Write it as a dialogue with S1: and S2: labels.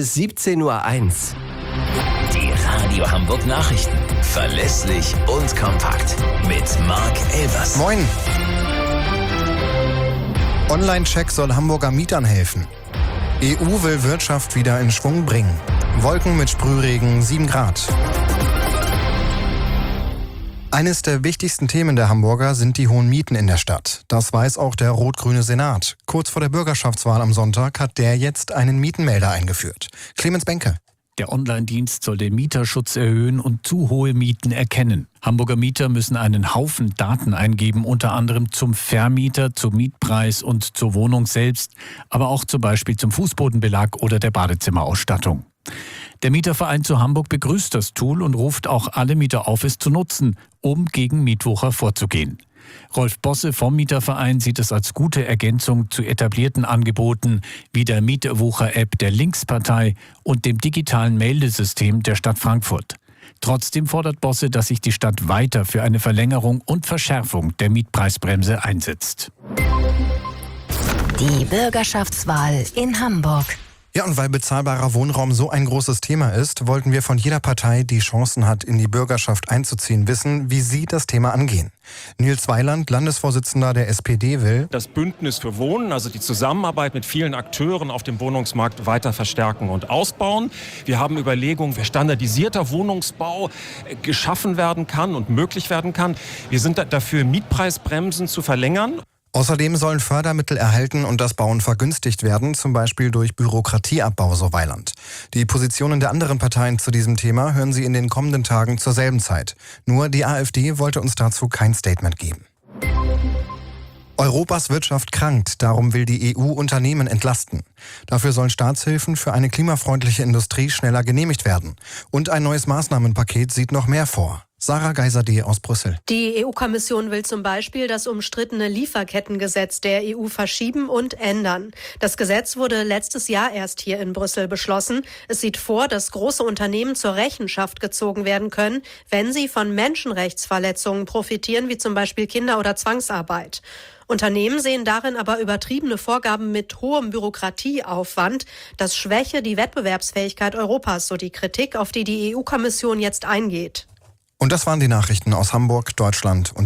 S1: bis 17:01 Uhr.
S2: Die Radio Hamburg Nachrichten. Verlässlich und kompakt. Mit Marc Elvers.
S3: Moin. Online-Check soll Hamburger Mietern helfen. EU will Wirtschaft wieder in Schwung bringen. Wolken mit Sprühregen, 7 Grad. Eines der wichtigsten Themen der Hamburger sind die hohen Mieten in der Stadt. Das weiß auch der rot-grüne Senat. Kurz vor der Bürgerschaftswahl am Sonntag hat der jetzt einen Mietenmelder eingeführt. Clemens Benke.
S4: Der Online-Dienst soll den Mieterschutz erhöhen und zu hohe Mieten erkennen. Hamburger Mieter müssen einen Haufen Daten eingeben, unter anderem zum Vermieter, zum Mietpreis und zur Wohnung selbst, aber auch zum Beispiel zum Fußbodenbelag oder der Badezimmerausstattung. Der Mieterverein zu Hamburg begrüßt das Tool und ruft auch alle Mieter auf, es zu nutzen, um gegen Mietwucher vorzugehen. Rolf Bosse vom Mieterverein sieht es als gute Ergänzung zu etablierten Angeboten wie der Mietwucher-App der Linkspartei und dem digitalen Meldesystem der Stadt Frankfurt. Trotzdem fordert Bosse, dass sich die Stadt weiter für eine Verlängerung und Verschärfung der Mietpreisbremse einsetzt.
S5: Die Bürgerschaftswahl in Hamburg.
S3: Ja, und weil bezahlbarer Wohnraum so ein großes Thema ist, wollten wir von jeder Partei, die Chancen hat, in die Bürgerschaft einzuziehen, wissen, wie sie das Thema angehen. Nils Weiland, Landesvorsitzender der SPD, will
S6: das Bündnis für Wohnen, also die Zusammenarbeit mit vielen Akteuren auf dem Wohnungsmarkt weiter verstärken und ausbauen. Wir haben Überlegungen, wie standardisierter Wohnungsbau geschaffen werden kann und möglich werden kann. Wir sind dafür, Mietpreisbremsen zu verlängern.
S3: Außerdem sollen Fördermittel erhalten und das Bauen vergünstigt werden, zum Beispiel durch Bürokratieabbau, so Weiland. Die Positionen der anderen Parteien zu diesem Thema hören Sie in den kommenden Tagen zur selben Zeit. Nur die AfD wollte uns dazu kein Statement geben. Europas Wirtschaft krankt, darum will die EU Unternehmen entlasten. Dafür sollen Staatshilfen für eine klimafreundliche Industrie schneller genehmigt werden. Und ein neues Maßnahmenpaket sieht noch mehr vor. Sarah Geiser-D. aus Brüssel.
S7: Die EU-Kommission will zum Beispiel das umstrittene Lieferkettengesetz der EU verschieben und ändern. Das Gesetz wurde letztes Jahr erst hier in Brüssel beschlossen. Es sieht vor, dass große Unternehmen zur Rechenschaft gezogen werden können, wenn sie von Menschenrechtsverletzungen profitieren, wie zum Beispiel Kinder- oder Zwangsarbeit. Unternehmen sehen darin aber übertriebene Vorgaben mit hohem Bürokratieaufwand. Das schwäche die Wettbewerbsfähigkeit Europas, so die Kritik, auf die die EU-Kommission jetzt eingeht.
S3: Und das waren die Nachrichten aus Hamburg, Deutschland und